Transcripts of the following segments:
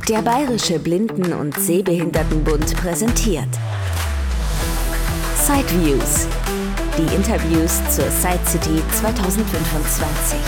Der Bayerische Blinden- und Sehbehindertenbund präsentiert Sideviews, die Interviews zur Side City 2025.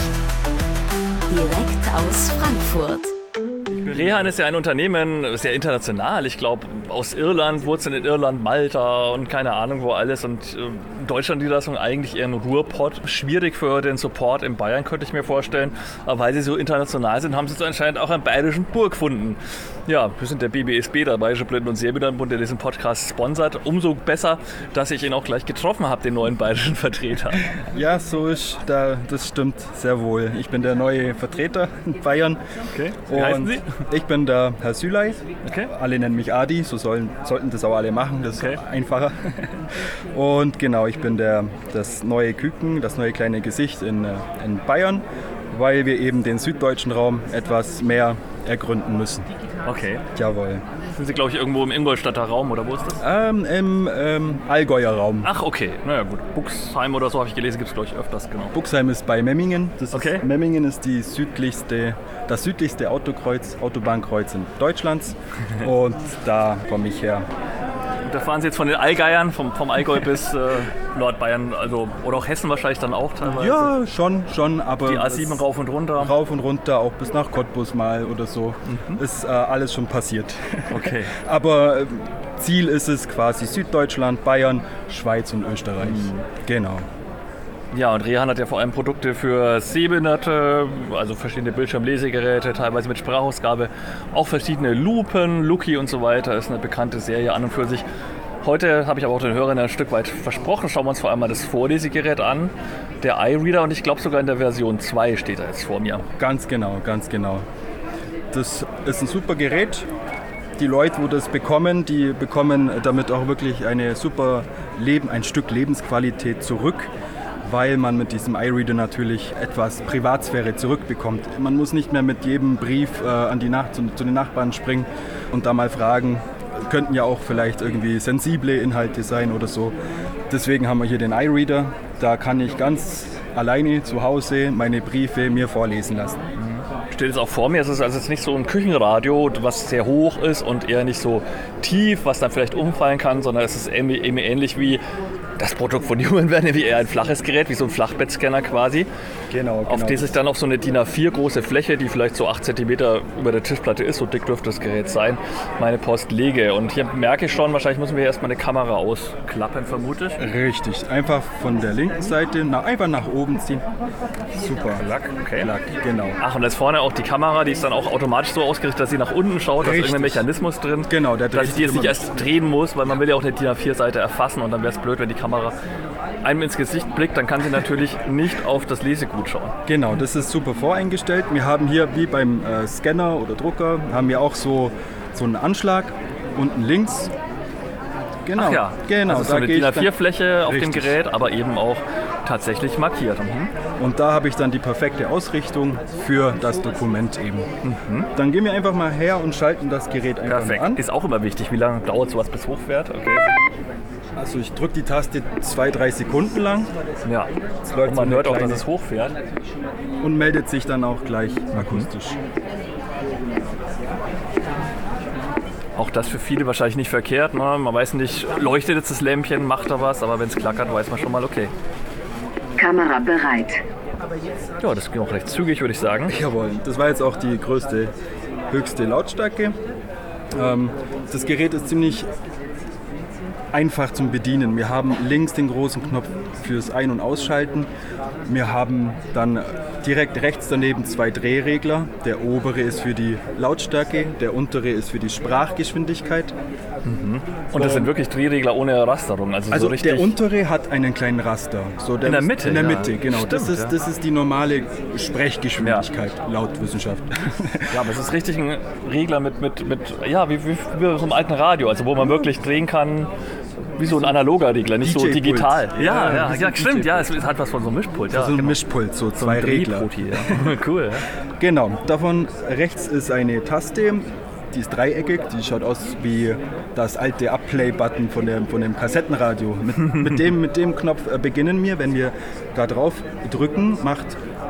Direkt aus Frankfurt. Rehan ist ja ein Unternehmen, sehr international. Ich glaube, aus Irland, Wurzeln in Irland, Malta und keine Ahnung wo alles. Und in Deutschland die Niederlassung eigentlich eher ein Ruhrpott. Schwierig für den Support in Bayern, könnte ich mir vorstellen. Aber weil sie so international sind, haben sie so anscheinend auch einen bayerischen Bur gefunden. Ja, wir sind der BBSB, der Bayerische Blinden- und Sehbehindertenbund, der diesen Podcast sponsert. Umso besser, dass ich ihn auch gleich getroffen habe, den neuen bayerischen Vertreter. Ja, so ist das stimmt sehr wohl. Ich bin der neue Vertreter in Bayern. Okay, wie heißen Sie? Ich bin der Herr Süley. Okay. Alle nennen mich Adi, so sollten das auch alle machen, das ist einfacher. Und genau, ich bin das neue Küken, das neue kleine Gesicht in Bayern, weil wir eben den süddeutschen Raum etwas mehr ergründen müssen. Okay. Jawohl. Sind Sie, glaube ich, irgendwo im Ingolstadter Raum oder wo ist das? Im Allgäuer Raum. Ach, okay. Naja, gut. Buxheim oder so habe ich gelesen, gibt es, glaube ich, öfters, genau. Buxheim ist bei Memmingen. Okay. Memmingen ist das südlichste Autobahnkreuz in Deutschlands. Und da komme ich her. Da fahren Sie jetzt von den Allgeiern, vom Allgäu bis Nordbayern, also oder auch Hessen wahrscheinlich dann auch teilweise? Ja, schon, aber... Die A7 rauf und runter? Rauf und runter, auch bis nach Cottbus mal oder so. Ist alles schon passiert. Okay. Aber Ziel ist es quasi Süddeutschland, Bayern, Schweiz und Österreich. Genau. Ja, und Rehan hat ja vor allem Produkte für Sehbehinderte, also verschiedene Bildschirmlesegeräte, teilweise mit Sprachausgabe, auch verschiedene Lupen, Luki und so weiter, ist eine bekannte Serie an und für sich. Heute habe ich aber auch den Hörern ein Stück weit versprochen, schauen wir uns vor allem mal das Vorlesegerät an, der iReader, und ich glaube sogar in der Version 2 steht er jetzt vor mir. Ganz genau. Das ist ein super Gerät. Die Leute, die das bekommen, die bekommen damit auch wirklich ein Stück Lebensqualität zurück, weil man mit diesem iReader natürlich etwas Privatsphäre zurückbekommt. Man muss nicht mehr mit jedem Brief zu den Nachbarn springen und da mal fragen, könnten ja auch vielleicht irgendwie sensible Inhalte sein oder so. Deswegen haben wir hier den iReader. Da kann ich ganz alleine zu Hause meine Briefe mir vorlesen lassen. Steht jetzt auch vor mir, es ist also jetzt nicht so ein Küchenradio, was sehr hoch ist und eher nicht so tief, was dann vielleicht umfallen kann, sondern es ist eben ähnlich wie das Produkt von Human wäre, nämlich eher ein flaches Gerät, wie so ein Flachbettscanner quasi. Genau. Auf das ich dann auf so eine DIN A4 große Fläche, die vielleicht so 8 cm über der Tischplatte ist, so dick dürfte das Gerät sein, meine Post lege. Und hier merke ich schon, wahrscheinlich müssen wir erstmal eine Kamera ausklappen, vermute ich. Richtig, einfach von der linken Seite einfach nach oben ziehen. Super. Klack, okay. Klack, genau. Ach, und da ist vorne auch die Kamera, die ist dann auch automatisch so ausgerichtet, dass sie nach unten schaut, da ist irgendein Mechanismus drin, genau, dass ich die jetzt nicht erst drehen muss, weil man will ja auch eine DIN A4-Seite erfassen und dann wäre es blöd, wenn die Kamera einem ins Gesicht blickt, dann kann sie natürlich nicht auf das Lesegut schauen. Genau, das ist super voreingestellt. Wir haben hier, wie beim Scanner oder Drucker, haben wir auch so einen Anschlag unten links. Genau, ach ja, genau. Also so eine DIN A4-Fläche auf dem Gerät, aber eben auch tatsächlich markiert. Und da habe ich dann die perfekte Ausrichtung für das Dokument eben. Dann gehen wir einfach mal her und schalten das Gerät einfach mal an. Ist auch immer wichtig. Wie lange dauert sowas bis hochfährt? Okay. Also ich drücke die Taste 2-3 Sekunden lang. Ja, und man hört auch, dass es hochfährt. Und meldet sich dann auch gleich akustisch. Auch das für viele wahrscheinlich nicht verkehrt. Ne? Man weiß nicht, leuchtet jetzt das Lämpchen, macht da was, aber wenn es klackert, weiß man schon mal, okay. Kamera bereit. Ja, das ging auch recht zügig, würde ich sagen. Jawohl, das war jetzt auch die höchste Lautstärke. Das Gerät ist ziemlich einfach zum Bedienen. Wir haben links den großen Knopf fürs Ein- und Ausschalten. Wir haben dann direkt rechts daneben 2 Drehregler. Der obere ist für die Lautstärke, der untere ist für die Sprachgeschwindigkeit. Und das sind wirklich Drehregler ohne Rasterung? Also so richtig der untere hat einen kleinen Raster. So in der Mitte? In der Mitte, genau. Stimmt, das ist die normale Sprechgeschwindigkeit laut Wissenschaft. Ja, aber es ist richtig ein Regler mit ja, wie so einem alten Radio, also wo man wirklich drehen kann, wie so ein analoger Regler, nicht so digital. Ja, stimmt, ja, es hat was von so einem Mischpult. Ja, so ein Mischpult, so 2 Regler. Ja. Cool, ja. Genau, davon rechts ist eine Taste, die ist dreieckig, die schaut aus wie das alte Up-Play-Button von dem Kassettenradio. Mit dem Knopf beginnen wir, wenn wir da drauf drücken, macht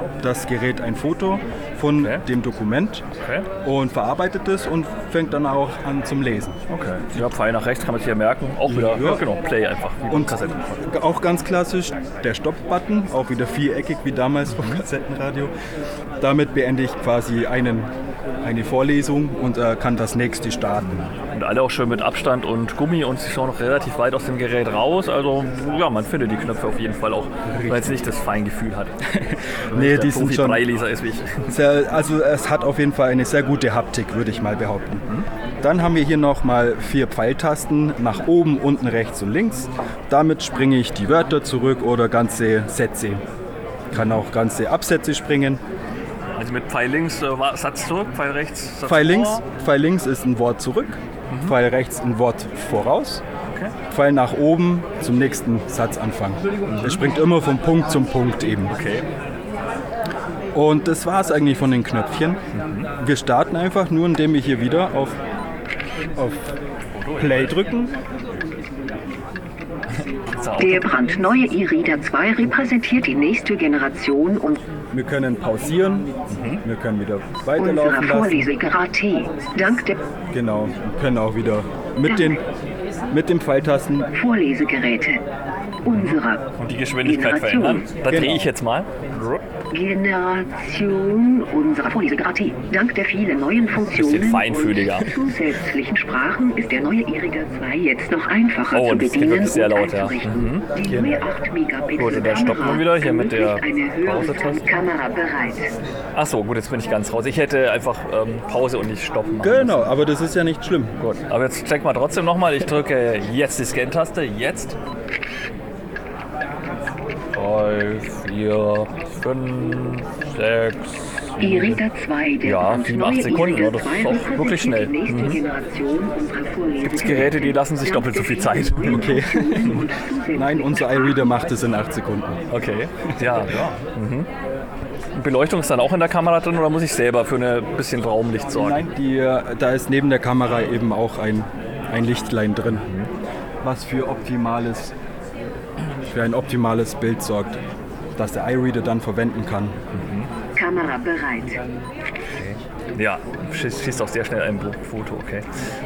das Gerät ein Foto von dem Dokument und verarbeitet es und fängt dann auch an zum Lesen. Okay. Ja, Pfeil nach rechts kann man sich hier merken. Auch wieder, genau, Play einfach. Und auch ganz klassisch der Stopp-Button, auch wieder viereckig wie damals vom Kassettenradio. Damit beende ich quasi eine Vorlesung und kann das nächste starten. Und alle auch schön mit Abstand und Gummi und sie schauen noch relativ weit aus dem Gerät raus. Also ja, man findet die Knöpfe auf jeden Fall auch, weil es nicht das Feingefühl hat. Nee, die sind schon... Breileser ist wie ich. Also es hat auf jeden Fall eine sehr gute Haptik, würde ich mal behaupten. Dann haben wir hier nochmal 4 Pfeiltasten nach oben, unten, rechts und links. Damit springe ich die Wörter zurück oder ganze Sätze. Kann auch ganze Absätze springen. Also mit Pfeil links Satz zurück, Pfeil rechts Satz Pfeil links ist ein Wort zurück, Pfeil rechts ein Wort voraus, Pfeil nach oben zum nächsten Satzanfang. Es springt immer vom Punkt zum Punkt eben. Okay. Und das war es eigentlich von den Knöpfchen. Wir starten einfach nur, indem wir hier wieder auf Play drücken. Der brandneue E-Reader 2 repräsentiert die nächste Generation und wir können pausieren, wir können wieder weiterlaufen unserer lassen. Vorlesegerät T. Dank der Genau, wir können auch wieder mit den Pfeiltasten Vorlesegeräte unserer Und die Geschwindigkeit verändern. Da drehe ich jetzt mal. Generation unserer Vorlesegerät T. Dank der vielen neuen Funktionen Bisschen feinfühliger. und zusätzlichen Sprachen ist der neue E-Reader 2 jetzt noch einfacher Oh, zu und das geht bedienen wirklich sehr und laut, ja. einzurichten. Die neue 8 Megapixel Gut, und dann stoppen wir wieder hier mit der Pause-Taste. Kamera bereit. Achso, gut, jetzt bin ich ganz raus. Ich hätte einfach Pause und nicht stoppen machen Genau, aber das ist ja nicht schlimm. Gut, aber jetzt check mal trotzdem nochmal. Ich drücke jetzt die Scan-Taste. Jetzt. 5, 4, 5, 6. E-Reader 2, der Ja, brandneue 87 Sekunden, E-Reader das ist 2 auch wirklich schnell. repräsentiert die nächste Generation unserer Vorlesegeräte. Gibt es Geräte, die lassen sich doppelt so viel Zeit. Okay. Nein, unser iReader macht es in 8 Sekunden. Okay, ja. Beleuchtung ist dann auch in der Kamera drin oder muss ich selber für ein bisschen Raumlicht sorgen? Nein, da ist neben der Kamera eben auch ein Lichtlein drin, was für ein optimales Bild sorgt, das der iReader dann verwenden kann. Kamera bereit. Ja, schießt auch sehr schnell ein Foto, okay.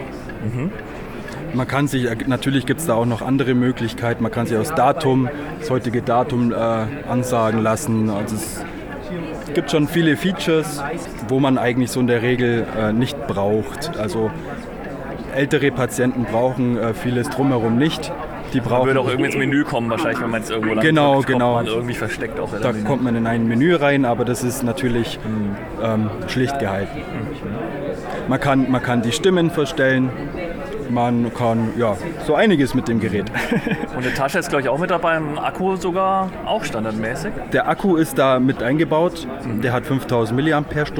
Man kann sich, natürlich gibt es da auch noch andere Möglichkeiten, man kann sich das heutige Datum ansagen lassen. Also es gibt schon viele Features, wo man eigentlich so in der Regel nicht braucht. Also ältere Patienten brauchen vieles drumherum nicht. Die brauchen, würde auch irgendwie ins Menü kommen, wahrscheinlich, wenn man es irgendwo lang genau. kommt man irgendwie versteckt auch. Da kommt man in ein Menü rein, aber das ist natürlich schlicht gehalten. Man kann die Stimmen verstellen, man kann so einiges mit dem Gerät. Und eine Tasche ist, glaube ich, auch mit dabei, ein Akku sogar auch standardmäßig. Der Akku ist da mit eingebaut, der hat 5000 mAh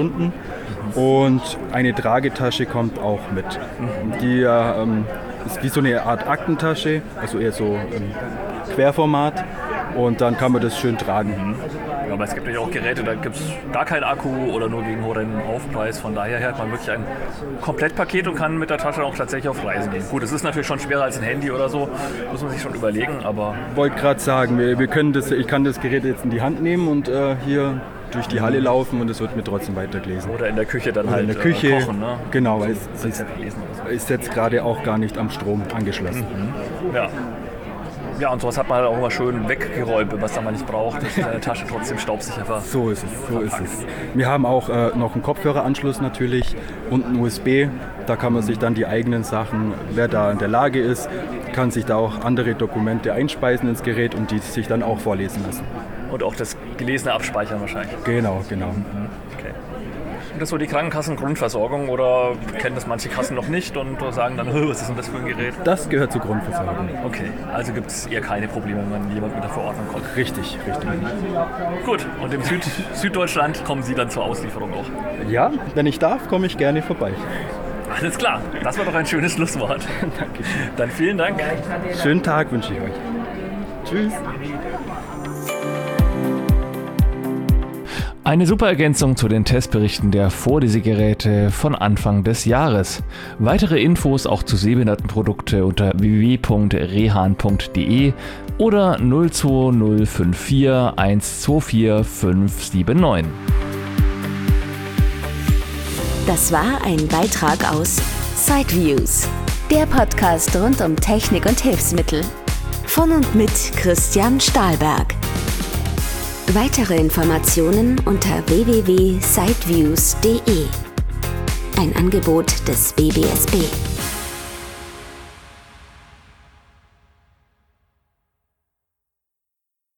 und eine Tragetasche kommt auch mit. Die ist wie so eine Art Aktentasche, also eher so Querformat und dann kann man das schön tragen. Ja, aber es gibt ja auch Geräte, da gibt es gar keinen Akku oder nur gegen hohen Aufpreis. Von daher hat man wirklich ein Komplettpaket und kann mit der Tasche auch tatsächlich auf Reisen gehen. Gut, es ist natürlich schon schwerer als ein Handy oder so, muss man sich schon überlegen, aber... Ich wollte gerade sagen, ich kann das Gerät jetzt in die Hand nehmen und hier durch die Halle laufen und es wird mir trotzdem weitergelesen. Oder in der Küche dann oder halt in der Küche, kochen, ne? Genau, weil es ist jetzt gerade auch gar nicht am Strom angeschlossen. Ja. Ja, und sowas hat man halt auch immer schön weggeräumt, was da man nicht braucht, dass seine Tasche trotzdem staubsicher war. So ist es. Wir haben auch noch einen Kopfhöreranschluss natürlich und einen USB. Da kann man sich dann die eigenen Sachen, wer da in der Lage ist, kann sich da auch andere Dokumente einspeisen ins Gerät und die sich dann auch vorlesen lassen. Und auch das Gelesene abspeichern wahrscheinlich. Genau. Okay. Und das ist so die Krankenkassengrundversorgung oder kennen das manche Kassen noch nicht und sagen dann, was ist denn das für ein Gerät? Das gehört zur Grundversorgung. Okay, also gibt es eher keine Probleme, wenn man jemand mit der Verordnung kommt. Richtig. Gut, und im Süddeutschland kommen Sie dann zur Auslieferung auch? Ja, wenn ich darf, komme ich gerne vorbei. Alles klar, das war doch ein schönes Schlusswort. Danke. Dann vielen Dank. Schönen Tag wünsche ich euch. Tschüss. Eine super Ergänzung zu den Testberichten der Vorlesegeräte von Anfang des Jahres. Weitere Infos auch zu Sehbehindertenprodukte unter www.rehan.de oder 02054 124 579. Das war ein Beitrag aus Sideviews, der Podcast rund um Technik und Hilfsmittel. Von und mit Christian Stahlberg. Weitere Informationen unter www.sideviews.de. Ein Angebot des BBSB.